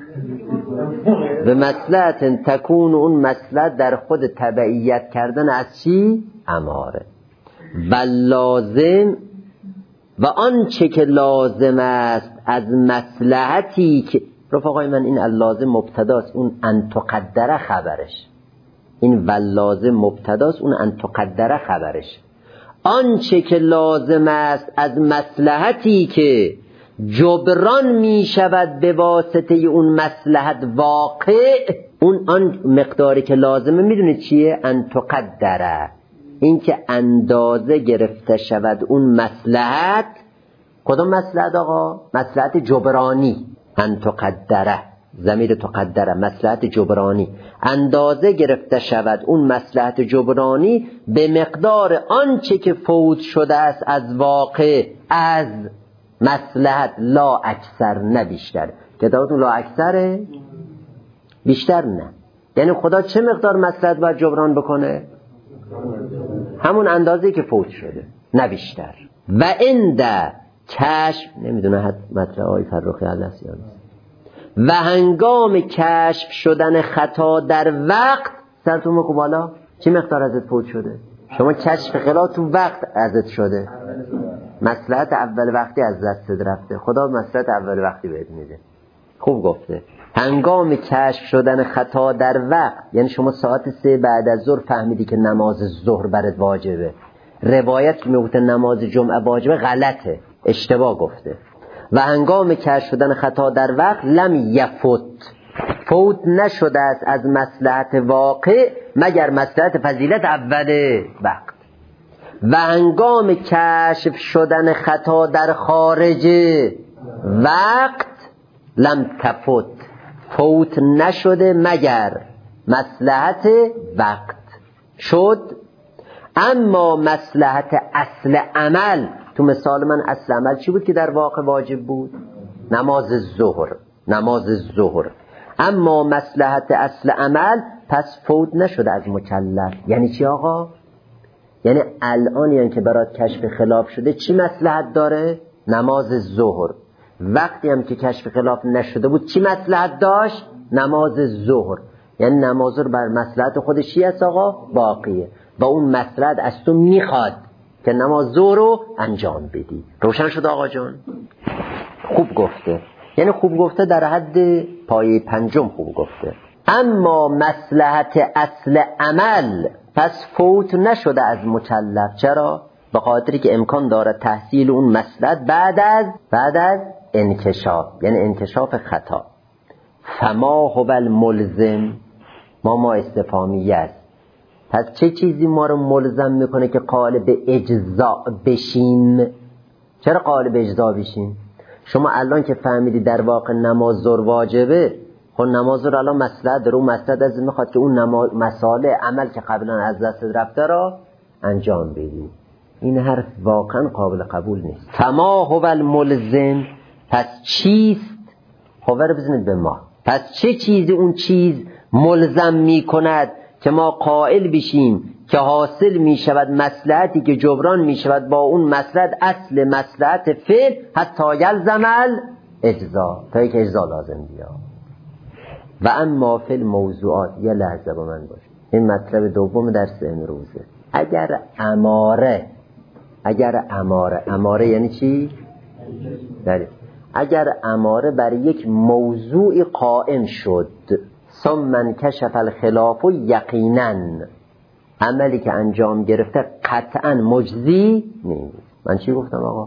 به مصلحت تکون اون مصلحت در خود تبعیت کردن از چی؟ اماره. و لازم و آنچه که لازم است از مصلحتی که رفقای من این اللازم مبتداست، اون ان تقدره خبرش. این واللازم مبتداست، اون ان تقدره خبرش. آنچه که لازم است از مصلحتی که جبران می شود به واسطه اون مصلحت واقع، اون آن مقداری که لازمه میدونید چیه؟ ان تقدره. این که اندازه گرفته شود اون مصلحت. کدوم مصلحت آقا؟ مصلحت جبرانی. ان تقدره، ضمیر تقدره، مصلحت جبرانی. اندازه گرفته شود اون مصلحت جبرانی به مقدار آنچه که فوت شده است از واقع، از مصلحت، لا اکثر نه بیشتر. کتابتون لا اکثره؟ بیشتر نه. یعنی خدا چه مقدار مصلحت باید جبران بکنه؟ همون اندازه‌ای که فوت شده، نه بیشتر. و عند کشف، نمیدونه حد مطلع آقای فرخی علیس یا نیست، و هنگام کشف شدن خطا در وقت، سرتون مکو بالا، چه مقدار ازت فوت شده؟ شما کشف خلا تو وقت ازت شده، مصلحت اول وقتی از دستت رفته، خدا مصلحت اول وقتی بهت میده. خوب گفته هنگام کشف شدن خطا در وقت، یعنی شما ساعت سه بعد از ظهر فهمیدی که نماز ظهر برات واجبه. روایت که میگه نماز جمعه واجبه غلطه، اشتباه گفته. و هنگام کشف شدن خطا در وقت لم یفوت، فوت نشده است از مصلحت واقع مگر مصلحت فضیلت اول وقت. و هنگام کشف شدن خطا در خارج وقت لم تفوت، فوت نشده مگر مصلحت وقت شد. اما مصلحت اصل عمل، تو مثال من اصل عمل چی بود که در واقع واجب بود؟ نماز ظهر، نماز ظهر. اما مصلحت اصل عمل پس فوت نشده از مکلف. یعنی چی آقا؟ یعنی الان یعنی که برات کشف خلاف شده چی مصلحت داره؟ نماز ظهر. وقتی هم که کشف خلاف نشده بود چی مصلحت داشت؟ نماز ظهر. یعنی نماز رو بر مصلحت خودش چی است آقا؟ باقیه. و اون مصلحت از تو میخواد که نماز ظهر رو انجام بدی. روشن شد آقا جان؟ خوب گفته. یعنی خوب گفته در حد پایه پنجم خوب گفته. اما مصلحت اصل عمل پس فوت نشده از مکلف. چرا؟ به خاطری که امکان داره تحصیل اون مصلحت بعد از بعد از انکشاف، یعنی انکشاف خطا. فما هو الملزم، ما ما استفهامیه است. پس چه چیزی ما رو ملزم میکنه که قالب اجزاء بشیم؟ چرا قالب اجزاء بشیم؟ شما الان که فهمیدی در واقع نماز ظهر واجبه، خب نماز رو الان مصلحت رو مصلحت از میخواد که اون نماز مسائل عمل که قبلا از دست رفته را انجام بدی. این حرف واقعا قابل قبول نیست. فما هو الملزم، پس چیست؟ خبر بزنید به ما. پس چه چیزی اون چیز ملزم میکند که ما قائل بشیم که حاصل می شود مصلحتی که جبران می شود با اون مصلحت اصل مصلحت فعل حتی یلزم الاجزا، تا یک اجزا لازم بیا. و اما فی الموضوعات، یه لحظه با من باش، این مطلب دوم درس امروزه. اگر اماره اگر اماره اماره یعنی چی؟ دلیل. اگر اماره بر یک موضوع قائم شد ثم من کشف الخلاف یقینا، عملی که انجام گرفته قطعا مجزی نیست. من چی گفتم آقا؟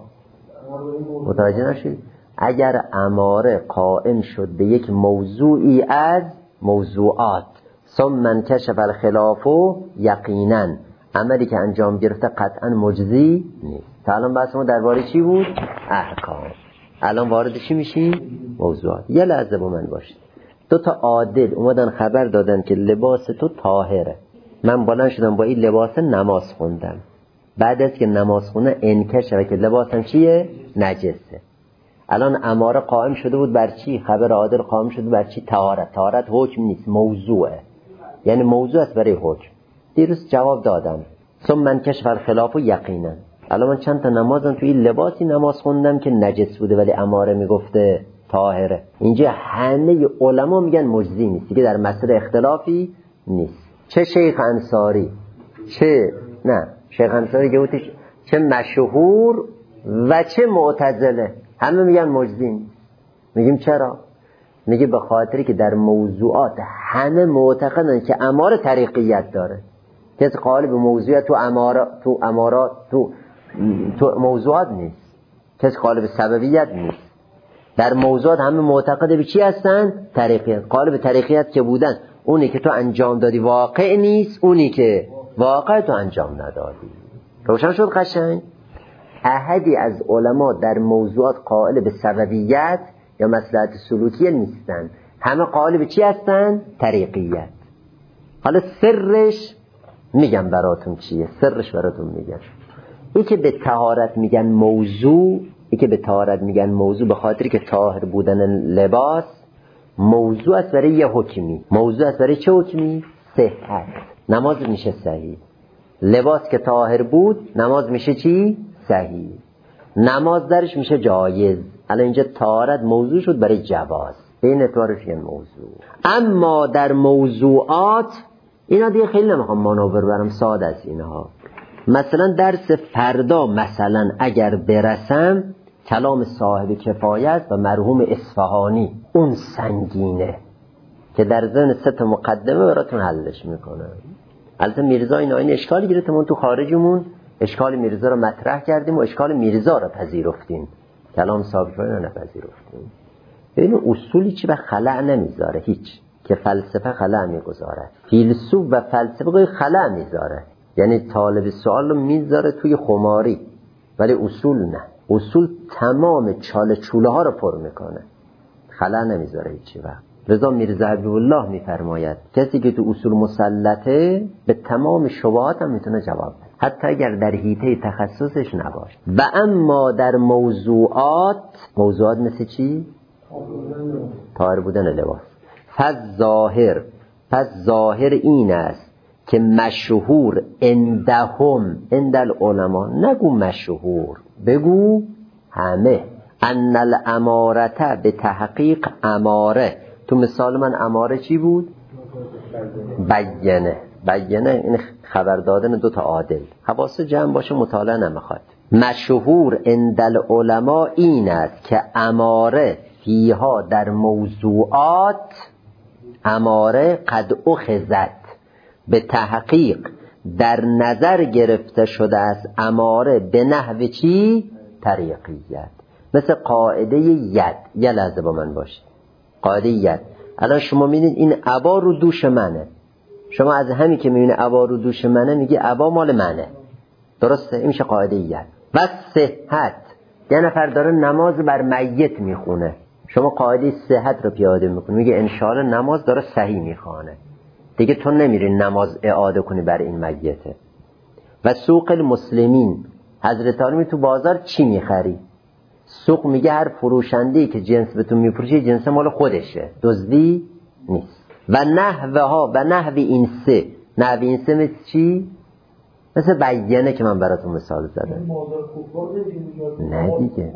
متوجه نشید؟ اگر اماره قائم شد به یک موضوعی از موضوعات ثم من کشف الخلاف یقینا، عملی که انجام گرفته قطعا مجزی نیست. تا الان بحث ما درباره چی بود؟ احکام. الان وارد چی میشیم؟ موضوعات. یه لحظه با من باشید. دو تا عادل اومدن خبر دادن که لباس تو طاهره. من بلند شدم با این لباس نماز خوندم. بعد از که نماز خونه انکشف که لباسم چیه؟ نجسه. الان اماره قائم شده بود بر چی؟ خبر عادل قائم شده بر چی؟ طهارت. طهارت حکم نیست، موضوعه. یعنی موضوع است برای حکم. دیروز جواب دادم ثم من کشف الخلاف یقینا. الان من چند تا نمازم توی لباسی نماز خوندم که نجس بوده ولی اماره میگفته طاهره. اینجا همه علما میگن مجزی نیست دیگه، در مسئله اختلافی نیست. چه شیخ انصاری چه نه شیخ انصاری گوتش چه مشهور و چه معتزله همه میگن مجزی نیست. میگیم چرا؟ میگه به خاطری که در موضوعات همه معتقدن که اماره طریقیت داره. کسی قائل به موضوعیت تو اماره تو امارات تو تو موضوعات نیست. کسی قائل به سببیت نیست. در موضوعات همه معتقد به چی هستن؟ طریقیت. قائل به طریقیت که بودن اونی که تو انجام دادی واقع نیست، اونی که واقع تو انجام ندادی. روشن شد قشنگ؟ احدی از علما در موضوعات قائل به سببیت یا مصلحت سلوکیه نیستن. همه قائل به چی هستن؟ طریقیت. حالا سرش میگم براتون چیه؟ سرش براتون میگم. این که به طهارت میگن موضوع، این که به طهارت میگن موضوع به خاطری که طاهر بودن لباس موضوع است برای یه حکمی. موضوع است برای چه حکمی؟ صحت. نماز میشه صحیح. لباس که طاهر بود نماز میشه چی؟ صحیح. نماز درش میشه جایز. الان اینجا طهارت موضوع شد برای جواز. این اطوارش یه موضوع. اما در موضوعات اینا دیگه خیلی نمیخوام مانور برم، ساده است اینها. مثلا درس فردا مثلا اگر برسم کلام صاحب کفایت و مرحوم اصفهانی اون سنگینه که در ضمن سه تا مقدمه براتون حلش میکنم. البته میرزا اینا این اشکالی گرفت، ما تو خارجمون اشکال میرزا رو مطرح کردیم و اشکال میرزا رو پذیرفتیم، کلام صاحب کفایت رو نپذیرفتیم. ببین اصولی چی به خلأ نمیذاره هیچ، که فلسفه خلأ میگذاره. فیلسوف و فلسفه گویا خلأ میذاره، یعنی طالب سوال رو میذاره توی خماری، ولی اصول نه. اصول تمام چاله چوله ها رو پر میکنه، خلأ نمیذاره هیچی. وقت رضا میرزا حبیب الله میفرماید کسی که تو اصول مسلطه به تمام شبهات هم میتونه جواب بده، حتی اگر در حیطه تخصصش نباشه. و اما در موضوعات، موضوعات مثل چی؟ طاهر بودن لباس. پس ظاهر پس ظاهر این است که مشهور اندهم، اند العلماء، نگو مشهور بگو همه، ان الامارته به تحقیق اماره. تو مثال من اماره چی بود؟ بیانه. بیانه این خبر دادن دو تا عادل. حواس جمع باشه، مطالعه نمیخواد. مشهور عند العلماء این است که اماره فیها در موضوعات، اماره قد اخذت به تحقیق در نظر گرفته شده است اماره به نحو چی؟ طریقیت. مثل قاعده ید. یه لحظه با من باشید. قاعده ید. الان شما می‌بینید این عبا رو دوش منه، شما از همین که می‌بینید عبا رو دوش منه میگی عبا مال منه، درسته؟ این میشه قاعده ید. و صحت، یه نفر داره نماز بر میت میخونه، شما قاعده صحت رو پیاده میکنی، میگه انشاءالله نماز داره صحیح میخوانه، دیگه تو نمیری نماز اعاده کنی بر این میته. و سوق المسلمین، حضرت علی تو بازار چی میخری؟ سوق میگه هر فروشنده‌ای که جنس به تو میفروشه جنس مال خودشه، دزدی نیست. و نحوه ها و نحو این سه، نحو این سه مثل چی؟ مثل بیانه که من براتون مثال زدم. نه دیگه،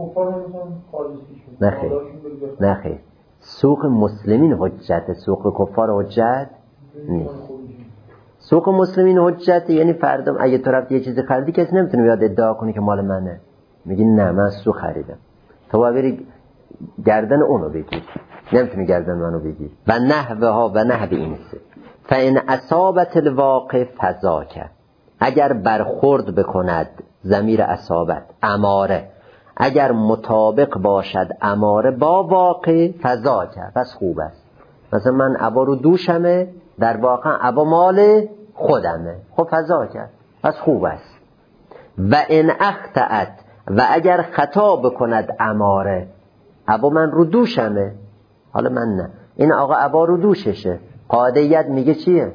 نه خیر، نه خیر. سوق مسلمین حجت، سوق کفار حجت نیست. سوق مسلمین حجت، یعنی فردا اگه تو رفتی یه چیزی خریدی کسی نمیتونه بیاد ادعا کنه که مال منه. میگی نه من سوق خریدم، تو باید بری گردن اونو بگیر، نمیتونی گردن منو بگیر. و نحوه ها و نحوه این سه. فإن اصابت الواقع فذاک، اگر برخورد بکند ضمیر اصابت اماره، اگر مطابق باشد اماره با واقع فذاک، پس خوب است. مثلا من عبا رو دوشمه، در واقع عبا مال خودمه، خب فذاک پس خوب است. و ان اخطأت، و اگر خطا بکند اماره، عبا من رو دوشمه، حالا من نه، این آقا عبا رو دوششه، قاعدیت میگه چیه؟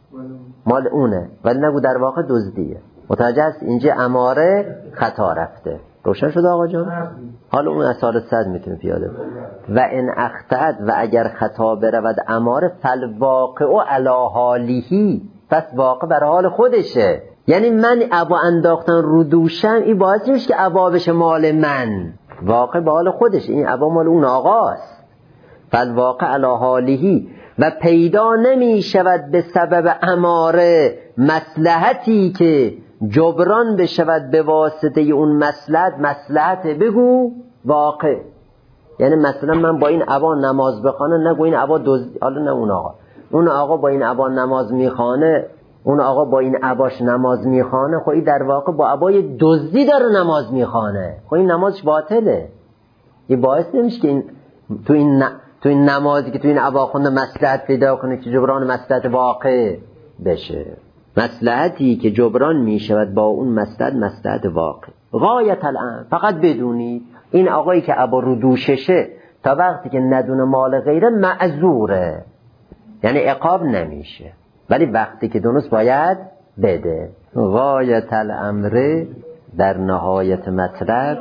مال اونه، ولی نگو در واقع دزدیه. متوجه است؟ اینجا اماره خطا رفته. روشن شد آقا جان؟ حالا اون اصال صد میتونه پیاده. و ان اخطأت، و اگر خطا برود اماره، فالواقع علی حالیه، پس واقع بر حال خودشه. یعنی من عبا انداختن رو دوشم، این باعث نمیشه که عبا بشه مال من، واقع به حال خودشه، این عبا مال اون آقاست. فالواقع علی حالیه، و پیدا نمی شود به سبب اماره مصلحتی که جبران بشود به واسطه اون مصلحت. مصلحت بگو واقع، یعنی مثلا من با این عبا نماز بخوانه، نگو این عبا دزدی، حالا نه اون آقا، اون آقا با این عبا نماز میخوانه، اون آقا با این عباش نماز میخوانه، خب این در واقع با عبای دزدی داره نماز میخوانه، خب این نمازش باطله. این باعث نمیشه که این تو این ن... تو این نمازی که تو این عبا خونده مصلحت پیدا کنه که جبران مصلحت واقع بشه. مصلحتی که جبران میشود با اون مصلحت، مصلحت واقع. غایت الامر، فقط بدونید این آقایی که عبا رو دوششه تا وقتی که ندونه مال غیره معذوره، یعنی عقاب نمیشه، ولی وقتی که دونست باید بده. غایت الامر در نهایت مطلب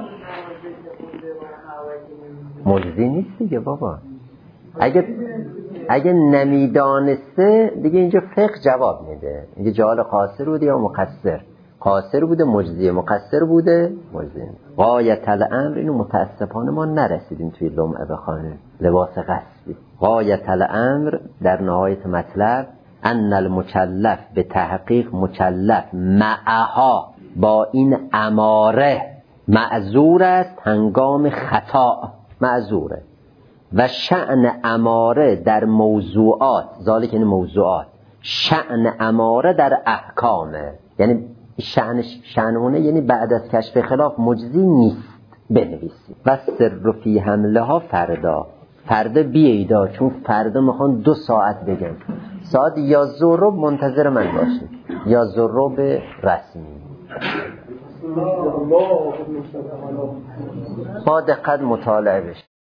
مجزی نیست دیگه بابا. اگه اگه نمیدانسته دیگه اینجا فقه جواب میده، اینجا جهال قاصر بوده یا مقصر، قاصر بوده مجزی، مقصر بوده مجزی. غایت الامر اینو متاسفانه ما نرسیدیم توی لمعه بخوانیم، لباس قصبی. غایت الامر در نهایت مطلب ان المکلف به تحقیق مکلف معها با این اماره معذور است هنگام خطا، معذوره. و شأن اماره در موضوعات، ذالک این موضوعات، شأن اماره در احکامه، یعنی شأن شأنونه، یعنی بعد از کشف خلاف مجزی نیست، بنویسید. و سر فی حمله ها فردا، فردا بیایدا، چون فردا میخوان دو ساعت بگم، ساعت یا ذروب منتظر من باشید یا ذروب رسمی. با دقت مطالعه بشه.